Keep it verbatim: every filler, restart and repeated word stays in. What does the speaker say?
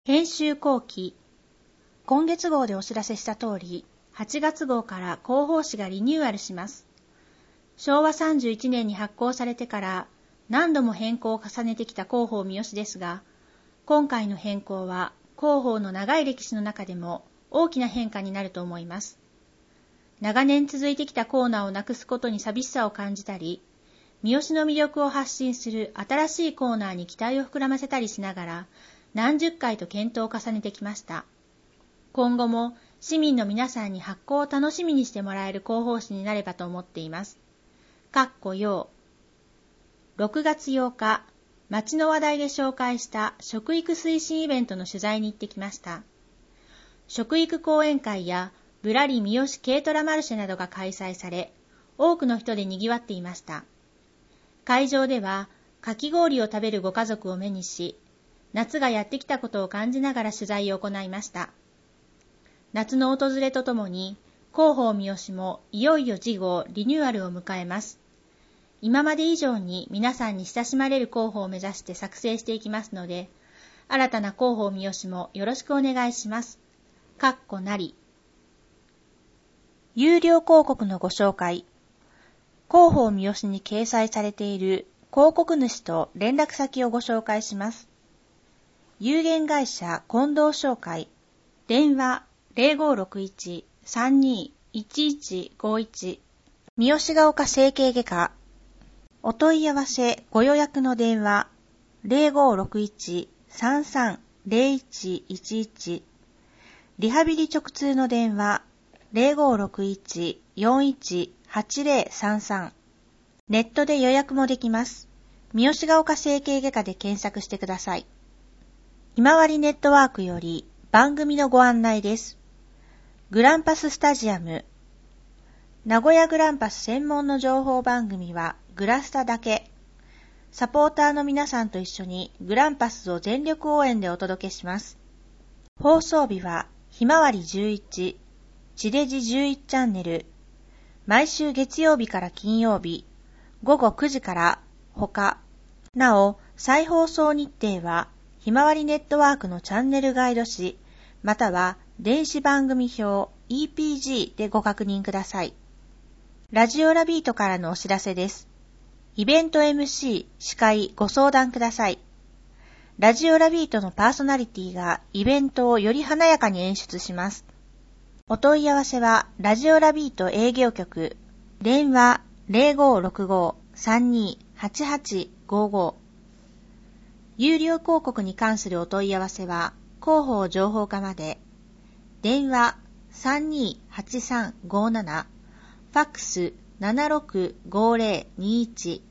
編集後期。今月号でお知らせした通り、はちがつ号から広報誌がリニューアルします。しょうわさんじゅういちねんに発行されてから何度も変更を重ねてきた広報三好ですが、今回の変更は広報の長い歴史の中でも大きな変化になると思います。長年続いてきたコーナーをなくすことに寂しさを感じたり、三好の魅力を発信する新しいコーナーに期待を膨らませたりしながら、何十回と検討を重ねてきました。今後も市民の皆さんに発行を楽しみにしてもらえる広報誌になればと思っています。かっこよう。ろくがつようか、町の話題で紹介した食育推進イベントの取材に行ってきました。食育講演会やぶらり三好軽トラマルシェなどが開催され、多くの人で賑わっていました。会場では、かき氷を食べるご家族を目にし、夏がやってきたことを感じながら取材を行いました。夏の訪れとともに、広報三好もいよいよ次号リニューアルを迎えます。今まで以上に皆さんに親しまれる広報を目指して作成していきますので、新たな広報三好もよろしくお願いします。かっこなり。有料広告のご紹介。広報三好に掲載されている広告主と連絡先をご紹介します。有限会社近藤商会、電話 ゼロごろくいち さんにいちいちごいち、三好が丘整形外科、お問い合わせご予約の電話 ゼロごろくいち さんさんゼロいちいちいち、リハビリ直通の電話 ゼロごろくいち よんいちはちゼロさんさん、ネットで予約もできます。三好が丘整形外科で検索してください。ひまわりネットワークより番組のご案内です。グランパススタジアム。名古屋グランパス専門の情報番組はグラスタだけ。サポーターの皆さんと一緒にグランパスを全力応援でお届けします。放送日はひまわりじゅういち、地デジじゅういちチャンネル。毎週月曜日から金曜日、ごごくじから他。なお、再放送日程はひまわりネットワークのチャンネルガイド誌、または電子番組表 イーピージー でご確認ください。ラジオラビートからのお知らせです。イベント エムシー、司会ご相談ください。ラジオラビートのパーソナリティがイベントをより華やかに演出します。お問い合わせはラジオラビート営業局、電話 ゼロごろくご さんにはちはちごご。有料広告に関するお問い合わせは広報情報課まで。電話 さんにはちさんごなな、ファックス ななろくごゼロにいち。